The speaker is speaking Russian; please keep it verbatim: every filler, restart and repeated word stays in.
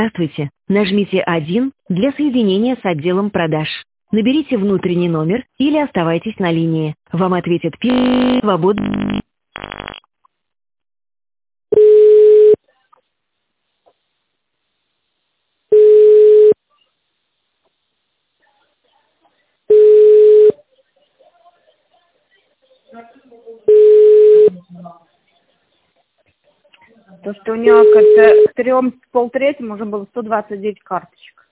Здравствуйте. Нажмите один для соединения с отделом продаж. Наберите внутренний номер или оставайтесь на линии. Вам ответят пи свободно. То, что у него к трем с полтретьим уже было сто двадцать девять карточек.